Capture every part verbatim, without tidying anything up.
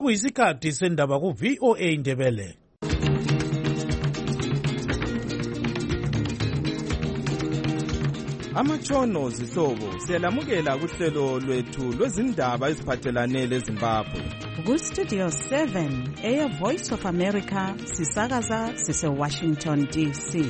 Kuyisikhathi sendaba ku V O A Ndebele. Amatshono zihlobo siyalamukela kuhlelo lwethu lwezindaba eziphathelane leZimbabwe. Ku Studio seven, Air Voice of America, sisakaza sise Washington D C.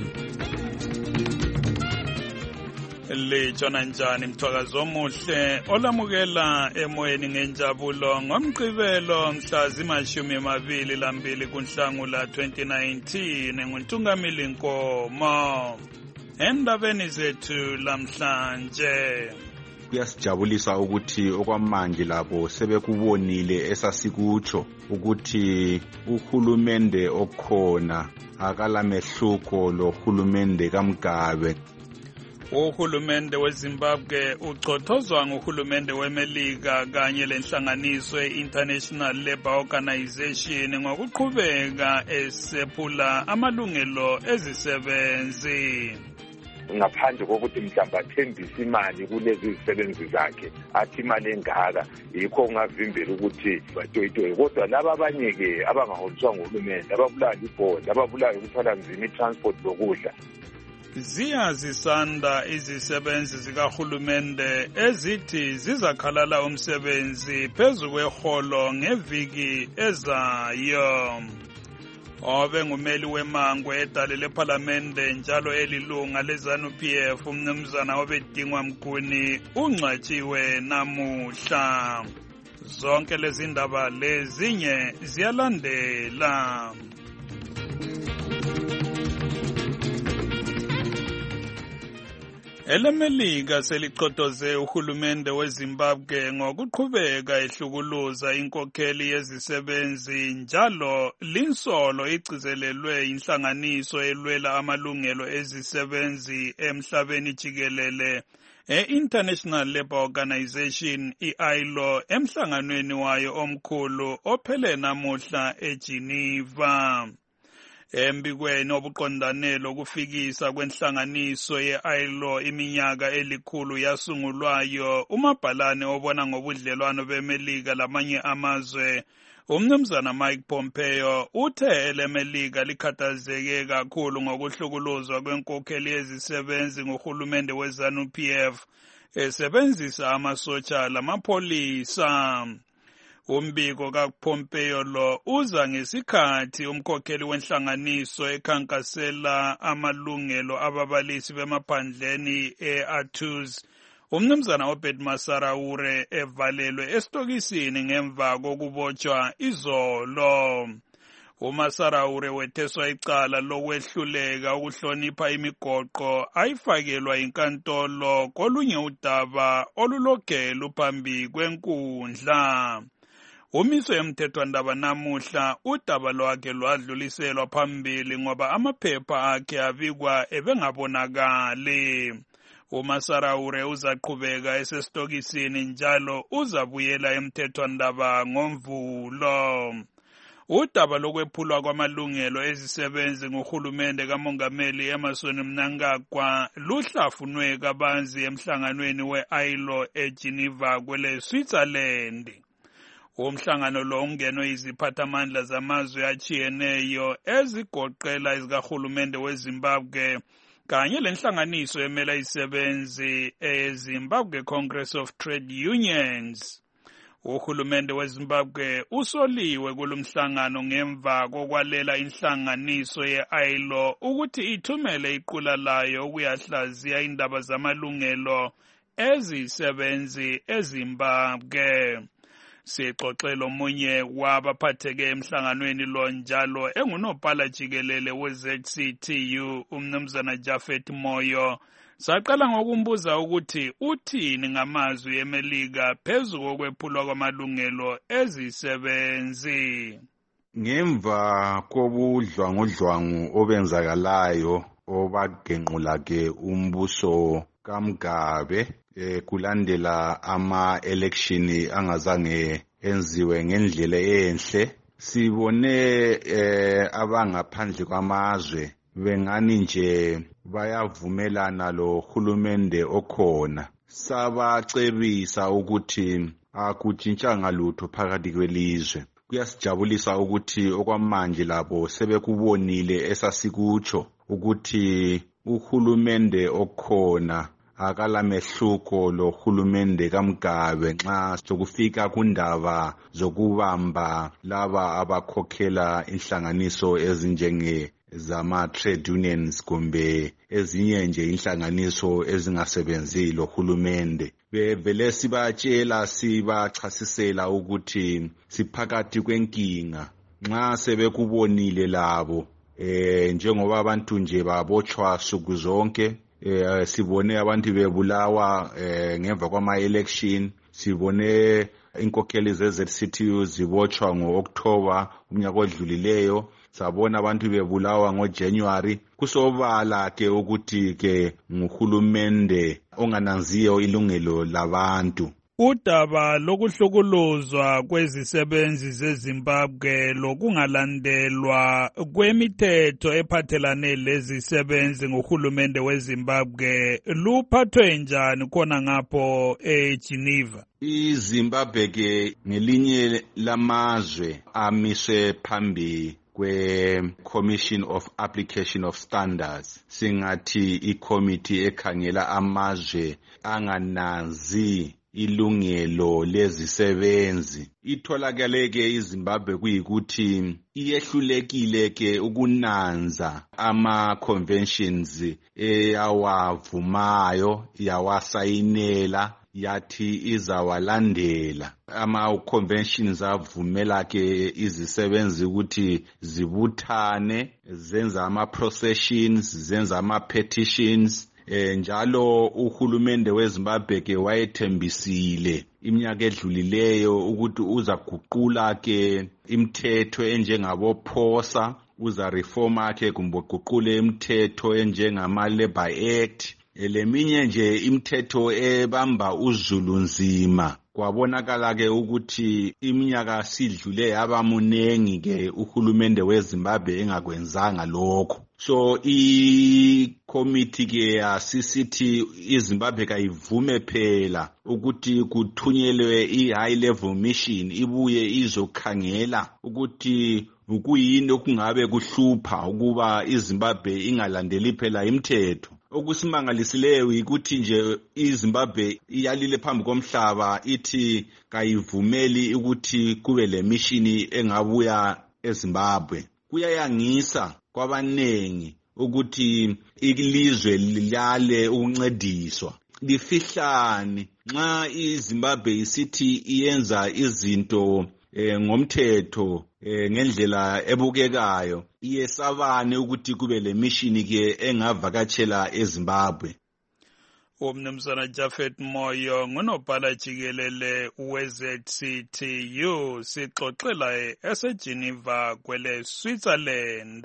Lijona njani mthwakazo omuhle olamukela emoyeni ngenjabulo ngomgqibelo mhla zimashumi amabili lambili kuNhlangula twenty nineteen nguNtungamili Nkomo. Endabeni zethu lamhlanje kuyasijabulisa ukuthi okwamanje labo sebekubonile esasikutsho ukuthi uhulumende okhona akalamehluko lohulumende kaMgabe. Uhulumende weZimbabwe uchothozwa nguhulumende weMelika kanye lenhlanganiso ye-International Labour Organization ngokuqhubeka esephula amalungelo ezisebenzi. Ngaphandle kokuthi mhlawumbe athembise imali kulezi zisebenzi zakhe athi imali engaka yikho kungavimbela ukuthi batoyitoye, kodwa laba abanye-ke abangaholiswa nguhulumende ababulawa libhondi ababulawa ukuthwala nzima i-transport lokudla. Ziyazisanda izisebenzi zikahulumende ezithi zizakhalala umsebenzi phezu kweholo ngeviki ezayo. Obe ngumeli wemangwe edale lePhalamende njalo elilunga leZANU P F umnumzana obedingwa Mguni ungcwatshiwe namuhla. Zonke lezi ndaba lezinye ziyalandela. EleMelika selichotoze uhulumende weZimbabwe ngokuqhubeka ehlukuluza inkokheli yezisebenzi njalo linsolo igcizelelwe inhlanganiso elwela amalungelo ezisebenzi emhlabeni jikelele e-International Labour Organization I L O emhlanganweni wayo omkhulu ophele namuhla eGeneva. Embikweni obuqondanelo kufikisa kwenhlanganiso ye-I L O iminyaka elikhulu yasungulwayo umabhalane obona ngobudlelwano beMelika lamanye amazwe umnumzana Mike Pompeo uthe eleMelika likhathazeke kakhulu ngokuhlukuluzwa kwenkokheli yezisebenzi nguhulumende weZANU P F esebenzisa amasotsha lamapholisa. Umbiko kaPompeo lo uza ngesikhathi umkhokheli wenhlanganiso ekhankasela amalungelo ababalisi bemaphandleni e-Athus umnumzana Obed Masaraure evalelwe esitokisini ngemva kokubotshwa izolo. uMasaraure wetheswa icala lokwehluleka ukuhlonipha imigoqo ayifakelwa inkantolo kolunye udaba olulogelu phambi kwenkundla. Umiswe emthethwandaba namuhla udaba lwakhe lwadluliselwa phambili ngoba amaphepha akhe abikwa ebengabonakali. uMasaraure uzaqhubeka esesitokisini njalo uzabuyela emthethwandaba ngoMvulo. Udaba lokwephulwa kwamalungelo ezisebenzi nguhulumende kaMongameli Emmerson Mnangagwa luhlafunwe kabanzi emhlanganweni we-I L O eGeneva kwele Switzerland. Umhlangano lo ungenwe iziphathamandla zamazwe achiyeneyo ezigoqela izikahulumende weZimbabwe kanye lenhlanganiso emela isebenzi eZimbabwe Congress of Trade Unions. Uhulumende weZimbabwe usoliwe kulomhlangano ngemva kokwalela inhlanganiso ye-I L O ukuthi ithumele iqula layo ukuyahlaziya indaba zamalungelo ezisebenzi eZimbabwe. Sixoxela omunye wabaphatheke emhlanganweni lo njalo engunobhala jikelele we-Z C T U umnumzana Japhet Moyo. Saqala ngokumbuza ukuthi uthini ngamazwi eMelika phezu kokwephulwa kwamalungelo ezisebenzi. Ngemva kobudlwangudlwangu obenzakalayo obagenqula ke umbuso kaMgabe eh, kulandela ama-election angazange enziwe ngendlela enhle, sibone eh, abangaphandle kwamazwe bengani nje bayavumelana lo hulumende okhona. Sabacebisa ukuthi akutshintshanga lutho phakathi kwelizwe. kuyasijabulisa ukuthi okwamanje labo sebekubonile esasikutsho ukuthi uhulumende okhona akalamehluko lo hulumende kaMgabe nxa sokufika kundaba zokubamba laba abakhokhela inhlanganiso ezinjenge zama trade unions kumbe ezinye nje inhlanganiso ezingasebenzi lo hulumende. Bevele sibatshela sibachasisela ukuthi siphakathi kwenkinga nxa sebekubonile labo eh njengoba abantu nje babotshwa suku zonke. Eh sibone abantu bebulawa eh ngemva kwama election, sibone inkokheli ze-Z C T U zibotshwa ngo-October umnyaka odlulileyo, sabona abantu bebulawa ngo-January. Kusobala ke ukuthi ke nguhulumende ongananziyo ilungelo labantu. Udaba lokuhlukuluzwa kwezisebenzi zeZimbabwe lokungalandelwa kwemithetho ephathelane lezisebenzi ngohulumende weZimbabwe luphathwe njani khona ngapho eGeneva? iZimbabwe ke ngelinye lamazwe amiswe phambi kwe-Commission of Application of Standards, singathi i-committee ekhangela amazwe angananzi ilungelo lezisebenzi. Itholakale ke iZimbabwe kuyikuthi iyehlulekile ke ukunanza ama conventions eyawavumayo yawasayinela yathi izawalandela. Ama conventions avumela ke izisebenzi ukuthi zibuthane, zenza ama processions, zenza ama petitions. Eh njalo uhulumende weZimbabwe ke wayethembisile iminyaka edlulileyo ukuthi uza guqula ke imithetho enjengabo Phosa, uza reforma ke kumbe guqule imithetho enjengama Labor Act, leminye nje imithetho ebamba uzulu nzima. Kwabonakala ke ukuthi iminyaka sidlule yabamunengi ke uhulumende weZimbabwe engakwenzanga lokho. So i committee ke asisithi iZimbabwe kayivume phela ukuthi kuthunyelwe i high level mission ibuye izokhangela ukuthi ukuyini okungabe kuhlupha ukuba iZimbabwe ingalandeli phela imithetho. Okusimangalisileyo ukuthi nje iZimbabwe iyalile phambi komhlaba ithi kayivumeli ukuthi kube le mission engabuya eZimbabwe. Kuyayangisa kwabanengi ukuthi ilizwe lilale ukuncediswa. Lifihlani nxa iZimbabwe isithi iyenza izinto eh, ngomthetho eh, ngendlela ebukekayo, iyesabane ukuthi kube le mission ke engavakatshela eZimbabwe. Umnumzana Japhet Moyo ngunobhala jikelele we-Z C T U sixoxela eseGeneva kwele Switzerland.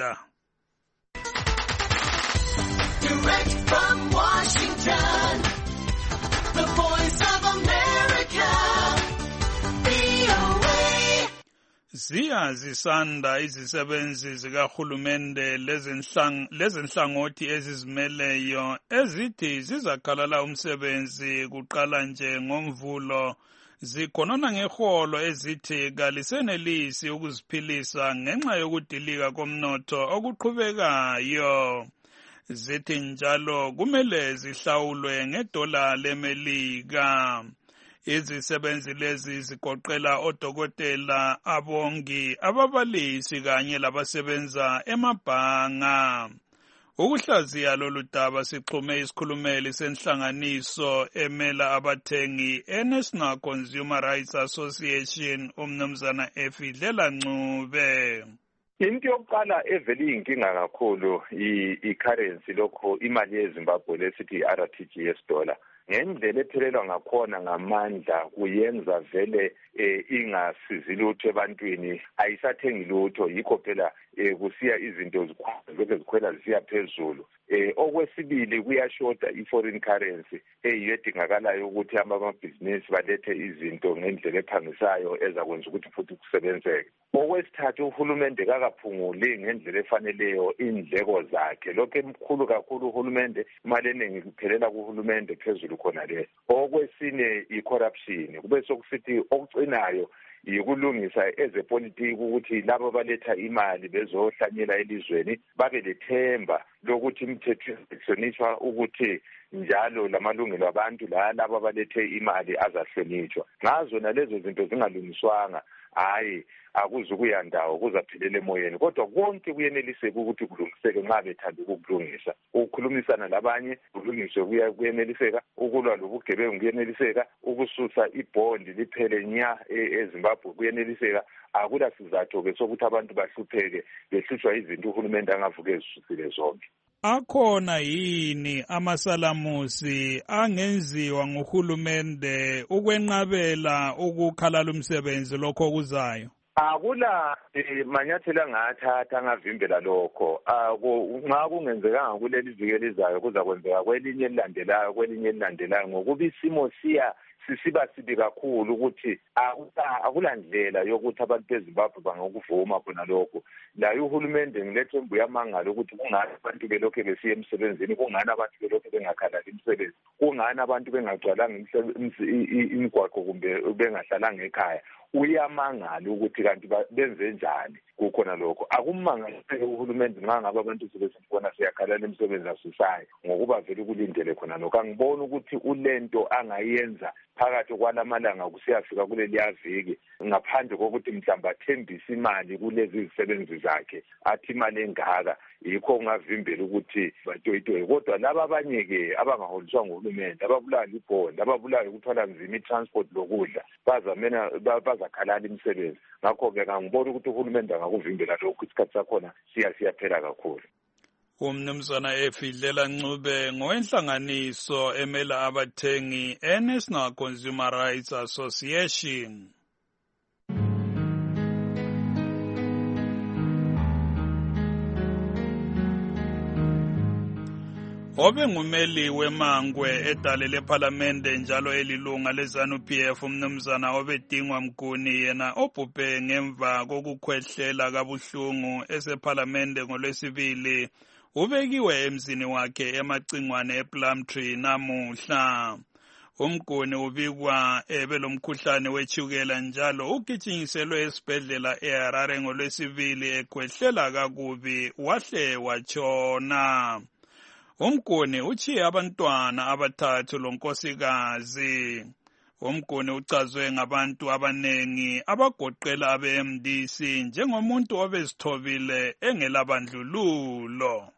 Direct from Washington, the Voice of America, V O A. Ziya zisanda izisebenzi zikahulumende lezenhlangothi ezizimeleyo ezithi zizakhalala umsebenzi kuqala nje ngomvulo, zikhonona ngeholo ezithi kalisenelisi ukuziphilisa ngenxa yokudilika komnotho okuqhubekayo. Zithi njalo kumele zihlawulwe ngedola leMelika. Izisebenzi lezi zigoqela odokotela, abongi, ababalisi kanye labasebenza emabhanga. Ukuhlaziya lolu daba sixhume isikhulumeli senhlanganiso emela abathengi eNational Consumer Rights Association umnumzana Efidlela Ncube. Into yokuqala evele iyinkinga kakhulu i-currency lokho imali yeZimbabwe lesithi i-R T G S dollar. Ngendlela ephelelwa ngakhona ngamandla kuyenza vele ingasizi lutho ebantwini, ayisathengi lutho, yikho phela kusiya izinto zikhwela zikhwela zisiya phezulu. Okwesibili kuyashoda i-foreign currency eyiyo edingakalayo ukuthi amabhizinisi balethe izinto ngendlela ephangisayo ezakwenza ukuthi futhi kusebenzeke. Okwesithathu uhulumende kakaphunguli ngendlela efaneleyo indleko zakhe. Lokho emkhulu kakhulu uhulumende, imali eningi kuphelela kuhulumende phezulu khona le. Okwesine i-corruption, kube sokusithi okucinayo yikulungisa ezepolitiki ukuthi labo baletha imali bezohlanyela elizweni babe lethemba lokuthi imithetho ihlonishwa ukuthi njalo lamalungelo abantu la labo balethe imali azahlonishwa. Ngazo nalezo zinto zingalungiswanga hayi akuzukuya ndawo kuzaphelela emoyeni, kodwa konke kuyeneliseka ukuthi kulungiseke nxa bethanda ukukulungisa. Ukukhulumisana labanye kulungiswe kuyeneliseka, ukulwa lobugebengu kuyeneliseka, ukususa ibhondi liphele nya eZimbabwe kuyeneliseka. Akula sizatho ke sokuthi abantu bahlupheke behlutshwa izinto uhulumende angavuke ezisusile zonke. Akhona yini amasalamusi angenziwa nguhulumende ukwenqabela ukukhalala umsebenzi lokho kuzayo? Akula manyathelo angathatha angavimbela lokho. Nxa kungenzekanga kuleli viki elizayo kuza kwenzeka kwelinye elilandelayo kwelinye elilandelayo ngokuba isimo siya sisiba sibi kakhulu ukuthi akulandlela yokuthi abantu beZimbabwe bangakuvuma khona lokho. La uhulumende ngilethembu yamangala ukuthi kungani abantu belokho besiya emsebenzini, kungani abantu belokho bengakhalali imisebenzi, kungani abantu bengagcwalanga imigwaqo kumbe bengahlalanga ekhaya. Uyamangala ukuthi kanti benze njani kukhona lokho. Akumangalise uhulumende nxa ngabe abantu sebesibona siyakhalala imisebenzi asisayo ngokuba vele kulindele khona lokho. Angibona ukuthi ulento angayenza phakathi kwalamalanga kusiyafika kuleli yaviki ngaphandle kokuthi mhlamba athembise imali kulezi zisebenzi zakhe athi imali engaka yikho kungavimbela ukuthi batoyitoye. Kodwa laba abanye-ke abangaholiswa nguhulumende ababulawa libhondi ababulawa ukuthwala nzima i-transport lokudla bazamena bazakhalala imisebenzi. Ngakho-ke ngangibona ukuthi uhulumende angakuvimbela lokhu isikhathi sakhona siya siyaphela kakhulu. Umnumzana Efidlela Ncube ngowenhlanganiso emela abathengi e-National Consumer Rights Association. Obe ngumeli wemangwe edale leParlamente njalo elilunga leZANU P F umnumzana Obedingwa Mguni yena obhubhe ngemva kokukhwehlela kabuhlungu eseParlamente ngolwesibili ubekiwe emzini wakhe emacingwane ePlumtree namuhla. Umguni ubikwa ebelomkhuhlane wechukela njalo ugijinyiselwe esibhedlela eHarare ngolwesibili ekhwehlela kakubi wahle wachona. Umguni uchiye abantwana abathathu lonkosikazi. Umguni uchazwe ngabantu abanengi abagoqela abe-M D C njengomuntu obezithobile engelabandlululo.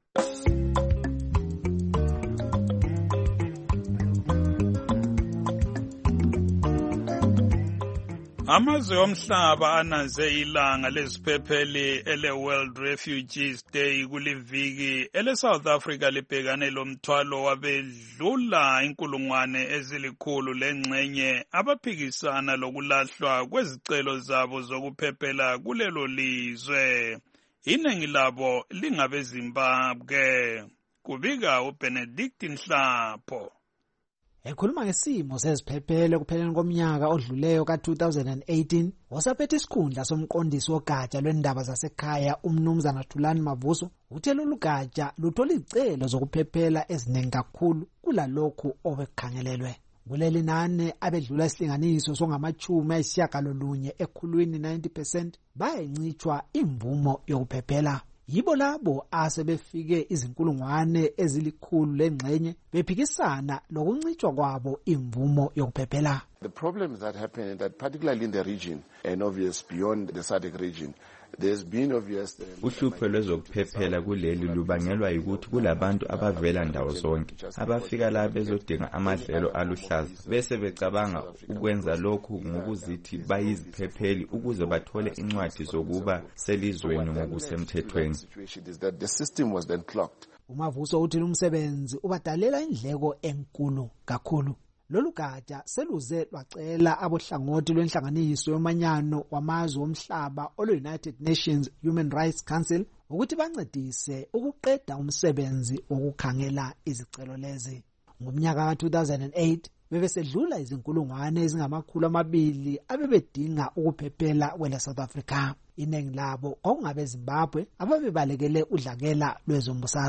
Amazwe omhlaba anaze ilanga leziphepheli ele World Refugees Day kuliviki ele South Africa libhekane lomthwalo wabedlula inkulungwane ezilikhulu lengxenye abaphikisana lokulahlwa kwezicelo zabo zokuphephela kulelo lizwe. Iningi labo lingabe Zimbabwe. Kubika uBenedict Nhlapho. Ekhuluma ngesimo seziphephelo kupheleni komnyaka odluleyo ka two thousand eighteen, wasaphethe isikhundla somqondisi wogatsha lwendaba zasekhaya umnumzana Thulani Mavuso uthe lolu gatsha luthola izicelo zokuphephela eziningi kakhulu kulalokhu obekhangelelwe. Kuleli nani abedlula isilinganiso songamachumi ayisishiyagalolunye ekhulwini ninety percent bayencitshwa imvumo yokuphephela. Yibo labo asebefike izinkulungwane ezilikhulu lengxenye bephikisana lokuncitshwa kwabo imvumo yokuphephela. The problems that happen that particularly in the region and obvious beyond the S A D C region, there's been obvious uhlupho lwezokuphephela kuleli lubangelwa ukuthi kulabantu abavela ndawo zonke abafika la bezodinga amadlelo aluhlaza bese becabanga ukwenza lokhu ngokuzithi bayiziphepheli ukuze bathole incwadi zokuba selizweni ngokusemthethweni. The system was then clogged. Umavuso uthi umsebenzi ubadalela indleko enkulu kakhulu. Lolu gatsha seluze lwacela abohlangothi lwenhlanganiso yomanyano wamazwe omhlaba olo-United Nations Human Rights Council ukuthi bancedise ukuqeda umsebenzi wokukhangela izicelo lezi. Ngomnyaka ka two thousand eight bebesedlula izinkulungwane ezingamakhulu amabili abebedinga ukuphephela kwele South Africa. Iningi labo kwakungabe Zimbabwe ababebalekele udlakela lwezombusazwe.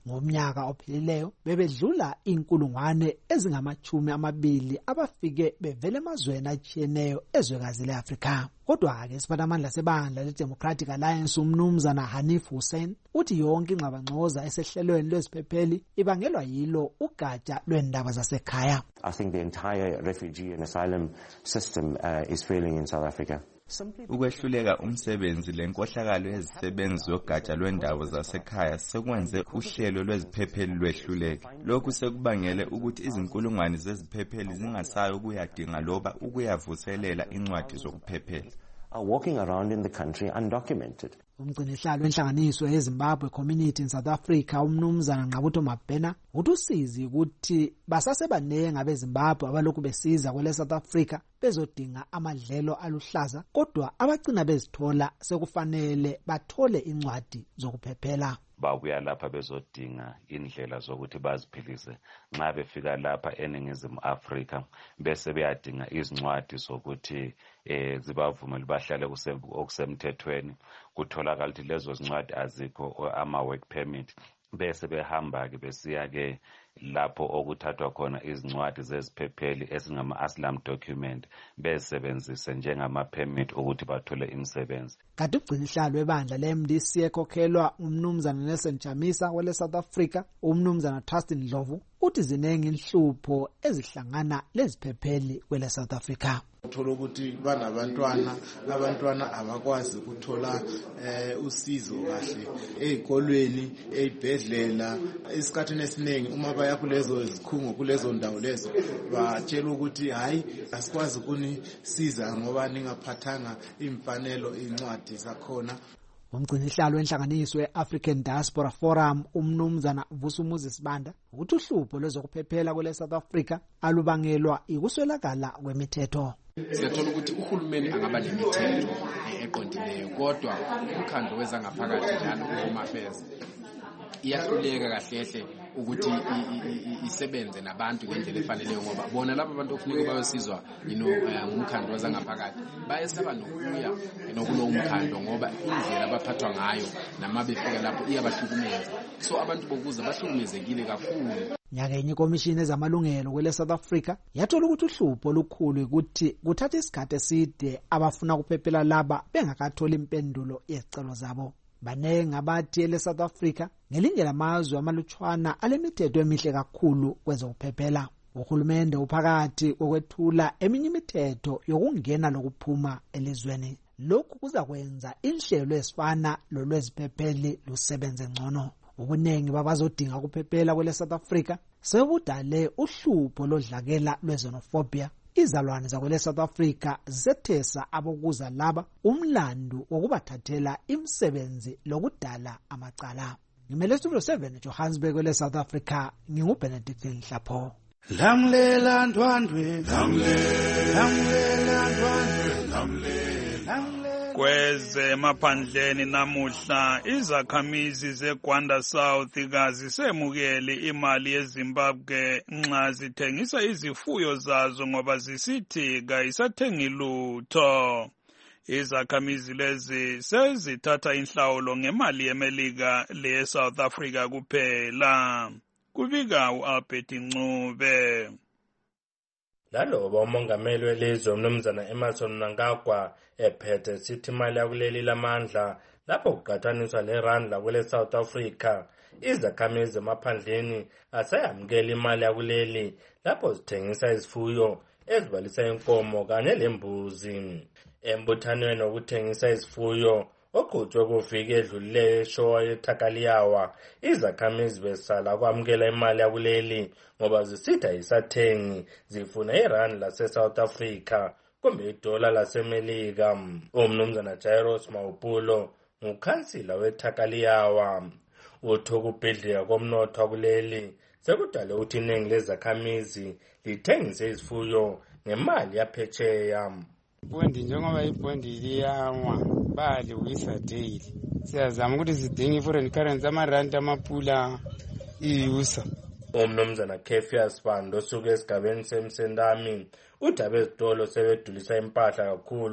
Ngomnyaka ophelileyo bebedlula inkulungwane ezingamachumi amabili abafike bevele emazweni atshiyeneyo ezwekazi leAfrika. Kodwa-ke isiphathamandla sebandla le-Democratic Alliance umnumzana Hanif Hussein uthi yonke ingxabangxoza esehlelweni lweziphepheli ibangelwa yilo ugatsha lwendaba zasekhaya. I think the entire refugee and asylum system uh, is failing in South Africa. Ukwehluleka umsebenzi lenkohlakalo yezisebenzi zogatsha lwendaba zasekhaya sekwenze uhlelo lweziphepheli lwehluleke. Lokhu sekubangele ukuthi izinkulungwane zeziphepheli zingasayi ukuyadinga loba ukuyavuselela incwadi zokuphephela. Are walking around in the country undocumented. Umgcinihlalo wenhlanganiso yeZimbabwe Community in South Africa umnumzana Ngqabutho Mabhena uthi usizi ukuthi basasebanenge abeZimbabwe abalokhu besiza kwele South Africa bezodinga amadlelo aluhlaza kodwa abagcina bezithola sekufanele bathole incwadi zokuphephela. Babuya lapha bezodinga indlela zokuthi baziphilise nxa befika lapha eNingizimu Afrika bese beyadinga izincwadi zokuthi eh zibavumele bahlale okusemthethweni kutholakala ukuthi lezo zincwadi azikho ama work permit bese behamba ke besiya ke lapho okuthathwa khona izincwadi zeziphepheli esingama asylum document besebenzise njengama permit ukuthi bathole imisebenzi. Kanti ugcinihlalo webandla le-M D C ekhokhelwa umnumzana Nelson Chamisa wele South Africa umnumzana Trustin Ndlovu uthi zinenge inhlupho ezihlangana leziphepheli kwele South Africa. Uthola ukuthi banabantwana abantwana abakwazi ukuthola eh usizo kahle ezikolweni ezibhedlela isikhathini esiningi uma baya kulezo izikhungo kulezo ndawo lezo batshela ukuthi hayi asikwazi ukunisiza ngoba ningaphathanga imfanelo incwadi zakhona. Umgcinihlalo wenhlanganiso we-African Diaspora Forum umnumzana Vusumuzi Sibanda uthi uhlupho lwezokuphephela kwele South Africa alubangelwa ikuswelakala kwemithetho. Siyathola ukuthi uhulumeni angaba nemithetho eqondileyo kodwa umkhandlo wezangaphakathi njalo Home Affairs iyahluleka kahlehle ukuthi isebenze nabantu ngendlela efaneleyo ngoba bona laba abantu okufuneka bayosizwa yino umkhandlo wezangaphakathi bayesaba nokuya nokulo umkhandlo ngoba indlela abaphathwa ngayo nama befika lapho iyabahlukumeza so abantu bokuza bahlukumezekile kakhulu. Nyakenye ikomishini ezamalungelo kwele South Africa yathola ukuthi uhlupho olukhulu ukuthi kuthatha isikhathi eside abafuna ukuphephela laba bengakatholi impendulo yezicelo zabo. Banenge abathi ele South Africa ngelinye lamazwe amalutshwana alemithetho emihle kakhulu kwezokuphephela. Uhulumende uphakathi kokwethula eminye imithetho yokungena lokuphuma elizweni. Lokhu kuzakwenza inhlelo ezifana lolweziphepheli lusebenze ngcono. Ubunengi babazodinga ukuphephela kwele South Africa sebudale uhlupho lodlakela lwezonofobia. Izalwane zakwele South Africa zethesa abokuza laba umlandu wokubathathela imisebenzi lokudala amacala. Ngimele Studio seven Johannesburg kwele South Africa nginguBenedict Nhlapho. Lamlela ndwandwe lamlela ndwandwe lamlela kweze maphandleni namuhla izakhamizi zeGwanda South kazisemukeli imali yeZimbabwe nxa zithengisa izifuyo zazo ngoba zisithi kayisathengi lutho. Izakhamizi lezi sezithatha inhlawulo ngemali yeMelika le South Africa kuphela. Kubika uAlbert Ncube. Laloba umongameli welizwe umnumzana Emmerson Mnangagwa ephethe sithi imali yakuleli lamandla lapho kuqhathaniswa leRand lakwele South Africa izakhamizi emaphandleni asayamukela imali yakuleli lapho zithengisa izifuyo ezibalisa inkomo kanye lembuzi. Embuthanweni wokuthengisa izifuyo oqhutshwe kuviki edlulileyo eshowa yeThakaliyawa izakhamizi besala kwamukela imali yakuleli ngoba zisitha isathengi zifuna iRand lase South Africa kumbe idola laseMelika. Umnumzana Jairus Mawupulo ngukhansila weThakaliyawa uthi ukubhidlika komnotho wakuleli sekudale ukuthi iningi lezakhamizi lithengise izifuyo ngemali yaphetsheya. Bondi njengoba ibondi liyawa bali wisa daily siyazama ukuthi sidinge foreign currency amarandi amapula iyusa. Umnumzana Kefias Bando osuke esigabeni semsendami uthi abezitolo sebedulisa impahla kakhulu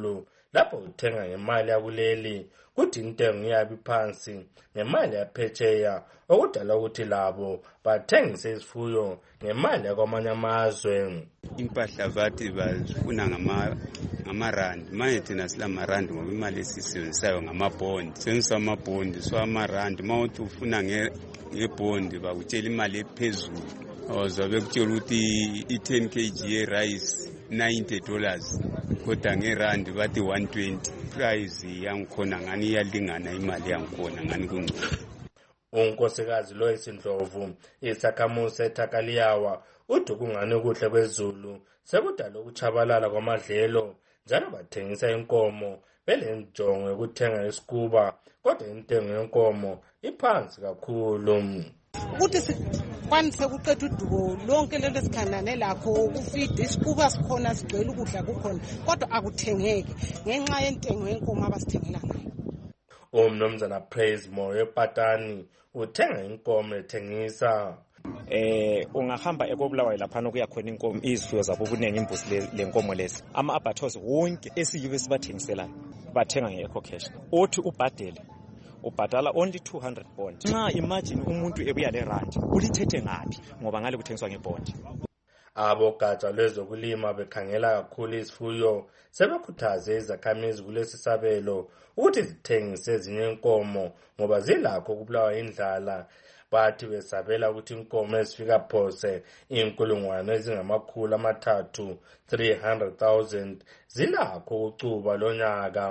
lapho uthenga ngemali yakuleli kuthi intengo iyabi phansi ngemali yaphetsheya okudala ukuthi labo bathengise isifuyo ngemali yakwamanye amazwe. Impahla bathi bazifuna ngamarandi manje thina silamarandi ngoba imali esisebenzisayo ngamabhondi senzisa amabhondi so amarandi ma uthi ufuna ngebhondi bakutshela imali ephezulu ozobe kutshela ukuthi i-ten kilograms ye-rice ninety dollars kodwa ngerandi bathi one twenty price yangikhona ngani iyalingana imali yangikhona ngani kungcono. Unkosikazi Lois Ndlovu isakhamuzi eThakaliyawa uthi kungani kuhle kwezulu sekudala ukuchabalala kwamadlelo njalo bathengisa inkomo belenjongo yokuthenga isikuba kodwa intengo yenkomo iphansi kakhulu. Ukuthi sikwanise ukuqeda udubo lonke lento esikhandane lakho ukufida isikuba sikhona sigcwele ukudla kukhona kodwa akuthengeki ngenxa yentengo yenkomo abasithengela ngayo. Umnumzana Praise Moyo ePatani uthenga inkomo ethengisa. Eh ungahamba ekobulawayo lapha nokuya khona inkomo izifuyo zabo kuningi imbuzi lenkomo lezi ama abattoirs wonke esiyiwe esibathengiselayo bathenga nge-eco cash othi ubhadele ubhadala only two hundred bond. Nxa imagine umuntu ebuya le rand ulithethe ngapi ngoba ngale kuthengiswa ngebond. Abogatsha lwezokulima bekhangela kakhulu isifuyo sebekhuthaze izakhamizi kulesi sabelo ukuthi zithengise ezinye inkomo ngoba zilakho ukubulawa indlala. Bathi besabela ukuthi inkomo ezifika phose inkulungwane ezingamakhulu amathathu three hundred thousand zilakho ukucuba lonyaka.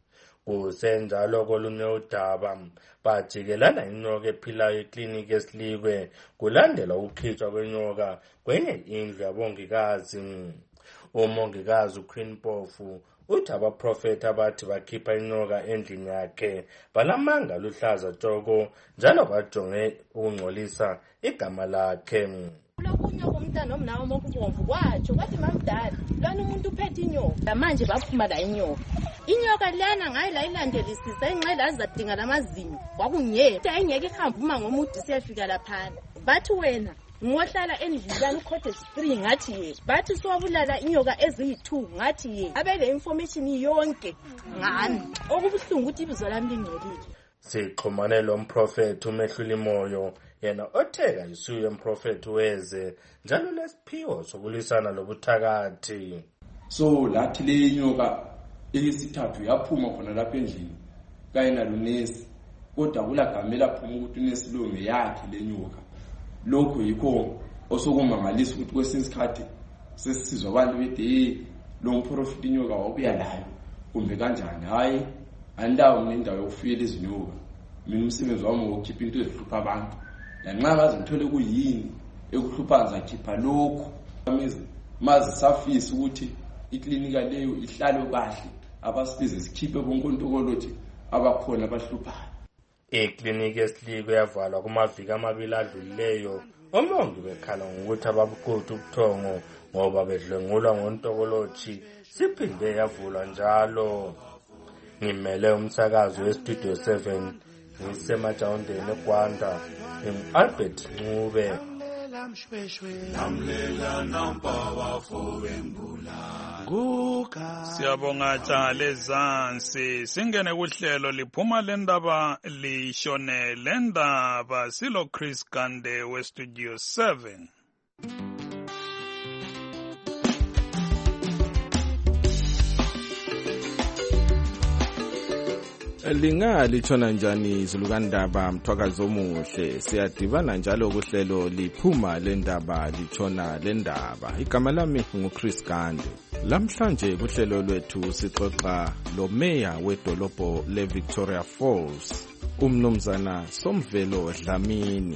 Kusenjalo kolunye udaba bajikelana inyoka ephilayo ekliniki eSilikwe kulandela ukukhitshwa kwenyoka kwenye indlu yabongikazi. Umongikazi uQueen Pofu uthi abaprofeti abathi bakhipha inyoka endlini yakhe balamanga luhlaza tshoko njalo bajonge ukungcolisa igama lakhe. Lokunyoka umntana omnawo mokubomvu kwatsho kwathi mamdala lwana umuntu uphethe inyoka manje baphuma la inyoka inyoka lana ngayi la ilandelisisa enxele azadinga lamazinyo kwakungeke ayengeke ihamba uma ngomude siyafika lapha bathi wena ngohlala endlini ucottage three ngathi ye bathi siwabulala inyoka eziyi-two ngathi ye abele information yonke ngani okubuhlungu ukuthi ibizo lami lingcolile. Sixhumane lo mprofeti umehluli moyo yena otheka isuyo umprofeti weze njalo lesiphiwo sokulisana lobuthakathi. So lathi le inyoka eyesithathu yaphuma khona lapha endlini kayena lunesi kodwa kulagamela phuma ukuthi unesi lo ngeyakhe le nyoka. Lokho yikho osokumangalisa ukuthi kwesinye isikhathi sesizwa abantu bethi lo mprofeti inyoka wabuya layo kumbe kanjani. Hayi andawo nendawo yokufuyela izinyoka mina umsebenzi wami wokukhipha into ezihlupha abantu lanxa ngaze ngithole kuyini ekuhlupha ngizakhipha lokho maze safisa ukuthi iklinika leyo ihlale kahle abasize sikhiphe bonkontokolothi abakhona abahluphayo. Ikliniki eSilikwe yavalwa kumaviki amabili adlulileyo omongi bekhala ngokuthi ababuqotha ubuthongo ngoba bedlengulwa ngontokolothi siphinde yavulwa njalo. Ngimele umsakazo westudio seven ngisemajawundeni eGwanda ngingu-Albert Ncube. Siyabonga Jale Zansi singene kuhlelo liphuma lendaba lishone lendaba silo Chris Gande we Studio seven. Lingalithona njani izulukandaba mthwakazi omuhle siyadibana njalo kuhlelo liphuma lendaba litshona lendaba igama lami nguChris Gande. Lamhlanje kuhlelo lwethu sixoxa lo meya wedolobho leVictoria Falls umnumzana Somvelo Dlamini.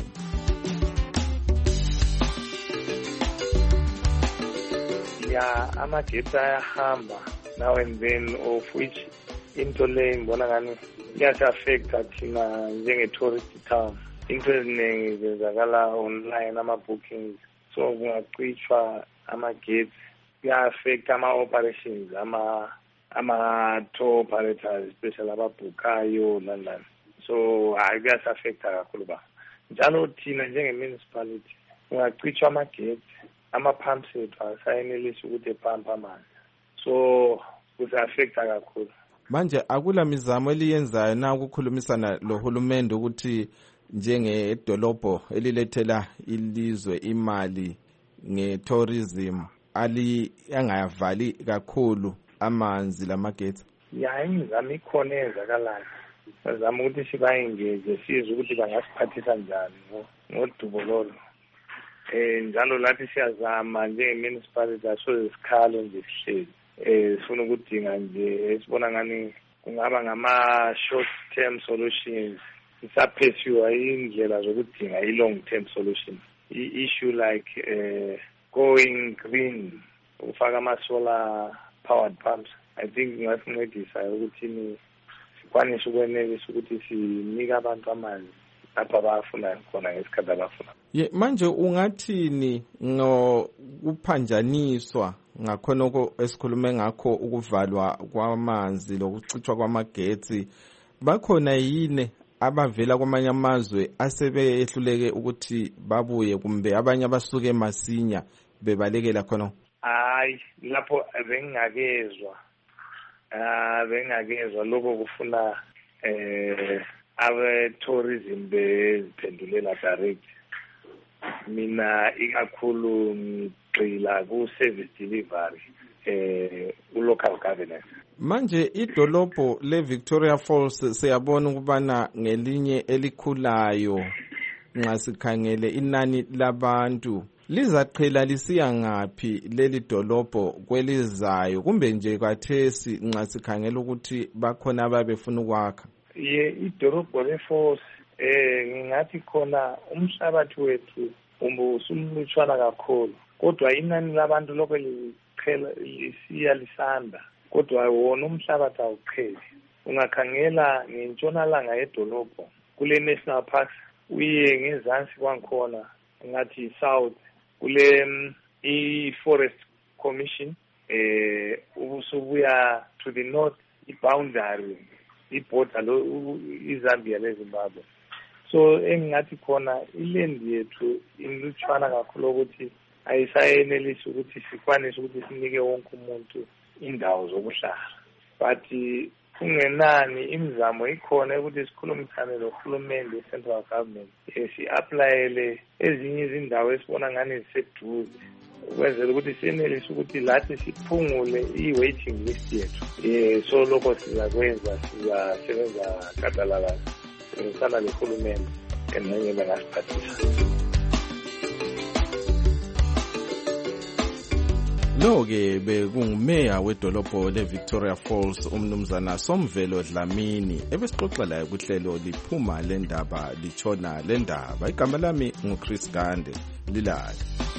Ya amagetsi ayahamba now and then of which into le ngibona ngani iyasi-affecta thina njenge-tourist town. Into eziningi zenzakala online ama-bookings so kungacishwa amagetsi kuya-affecta ama-operations ama ama-tour operators especially ababhukayo nani so hayi kuyasi-affecta kakhulu ba njalo thina njenge-municipality kungacishwa amagetsi ama-pumps ethu asayenelisi ukuthi epampe amanzi so kusa-affecta kakhulu. Manje akula mizamo eliyenzayo na ukukhulumisana lohulumende ukuthi njengedolobho elilethela ilizwe imali nge-tourism ali angayavali kakhulu amanzi lamagetsi? Ya, imizamo ikhona eyenzakalayo. Bazama ukuthi sibayengeze sizwe ukuthi bangasiphathisa njani ngodubo lolo. Eh njalo lathi siyazama njenge-municipality asoze sikhalo nje sihleli. Eh sifuna ukudinga nje esibona ngani kungaba ngama-short term solutions. Isaphesiwa indlela zokudinga i-long term solutions. I-issue like uh, going green, ufaka ama-solar powered pumps. I think ngasincedisa ukuthi sikwanise ukwenelisa ukuthi sinike abantu amanzi lapha abafuna khona ngesikhathi abafuna. Ye manje ungathini ngokuphanjaniswa ngakhonoko esikhulume ngakho ukuvalwa kwamanzi lokucithwa kwamagetsi? Bakhona yini abavela kwamanye amazwe asebehluleke ukuthi babuye kumbe abanye abasuke masinya bebalekela khona? Hayi, lapho bengakezwa. Ah bengakezwa lokho kufuna eh abe tourism beziphendulela direct. Mina ikakhulu ngigxila ku service delivery eh u local governance. Manje idolobho le Victoria Falls siyabona ukubana ngelinye elikhulayo nxa sikhangele inani labantu lizaqhela lisiya ngaphi leli dolobho kwelizayo kumbe nje kwathesi nxa sikhangela ukuthi bakhona ababefuna ukwakha? Ye idolobho le Falls eh ngingathi khona umhlabathi wethu umbusumlutshwana kakhulu, kodwa inani labantu lokho liqhela lisiya lisanda, kodwa wona umhlabathi awuqheli. Ungakhangela ngentshonalanga yedolobho kule national parks, uye ngezansi kwankhona ngathi south kule i-forest commission eh ubusubuya to the north i-boundary i-border lo iZambia leZimbabwe. So engathi khona ilendi yethu inlutshwana kakhulu ukuthi ayisayenelisi ukuthi sikwanise ukuthi sinike wonke umuntu indawo zokuhlala. But kungenani imizamo ikhona ukuthi sikhulumisane nohulumende central government si-aplayele ezinye izindawo esibona ngani ziseduze ukwenzela ukuthi senelise ukuthi lathi siphungule i-waiting list yethu. Eh so lokho sizakwenza, sizasebenza gadalala sebenzisana nohulumende enenye bangasiphathisa. Lo-ke bekungumeya wedolobho le-Victoria Falls umnumzana Somvelo Dlamini ebesixoxa laye kuhlelo liphuma lendaba litshona lendaba. Igama lami nguChris Gande, lilale.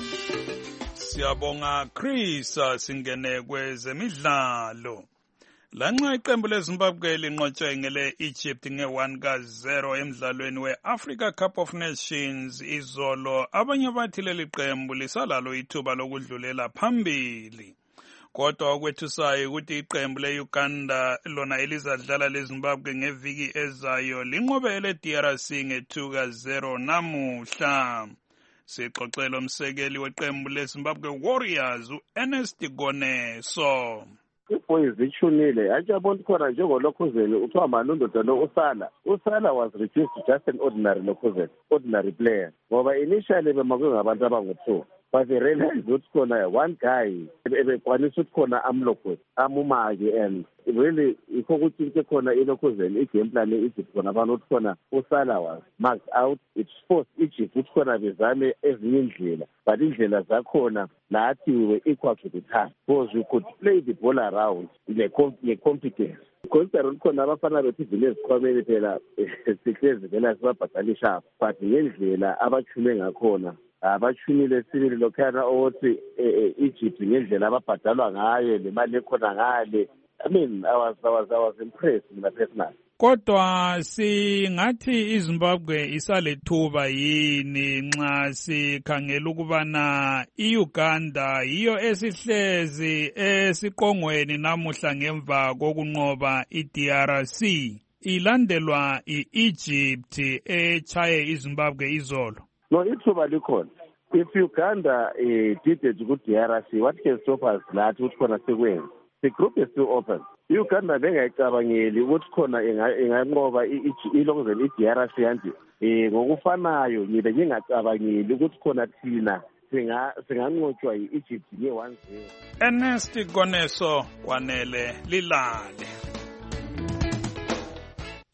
Siyabonga Chris. Singene kwezemidlalo. Lanxa iqembu leZimbabwe linqotshwe ngele Egypt nge one ka zero emidlalweni we-Africa Cup of Nations izolo, abanye bathi leli qembu lisalalo ithuba lokudlulela phambili. Kodwa okwethusayo ukuthi iqembu le-Uganda lona elizadlala leZimbabwe ngeviki ezayo linqobe le-D R C nge two ka zero namuhla. Sixoxela umsekeli weqembu leZimbabwe Warriors u-Ernest Goneso. Boys ichunile ajabona khona njengolokhuzeni uthiwa manundoda lo usala usala was reduced to just an ordinary lokhuzeni ordinary player ngoba initially bemakwe ngabantu abangu-two but they realized ukuthi khona one guy ebekwanisa ukuthi khona amlokwe amumake and really ikho ukuthi into khona ilokhuzeni i-game plan e-Egypt khona abantu ukuthi khona usala was marked out. It forced Egypt ukuthi khona bezame ezinye indlela, but indlela zakhona nathi we were equal to the task because we could play the ball around nge-competence. Consider ukuthi khona abafana bethu ivile ezikhwameni phela sihlezi vela sibabhadalisha, but ngendlela abachume ngakhona abachumile sibili lokhana ukuthi Egypt ngendlela ababhadalwa ngayo nemali ekhona ngale. I mean, I was, I was, I was impressed mina personally. Kodwa singathi iZimbabwe isalethuba yini nxa sikhangela ukubana iUganda yiyo esihlezi esiqongweni namuhla ngemva kokunqoba iD R C ilandelwa iEgypt echaye iZimbabwe izolo? No, ithuba likhona. If Uganda uh, did it good D R C, what can stop us lathi ukuthi khona sekwenza? the group is still open. I-Uganda bengayicabangeli ukuthi khona inganqoba ilokuzela i-D R C yanti um ngokufanayo ngibe ngingacabangeli ukuthi khona thina singanqotshwa yi-Egypt nge-one zero. Ernest Goneso Kwanele Lilale.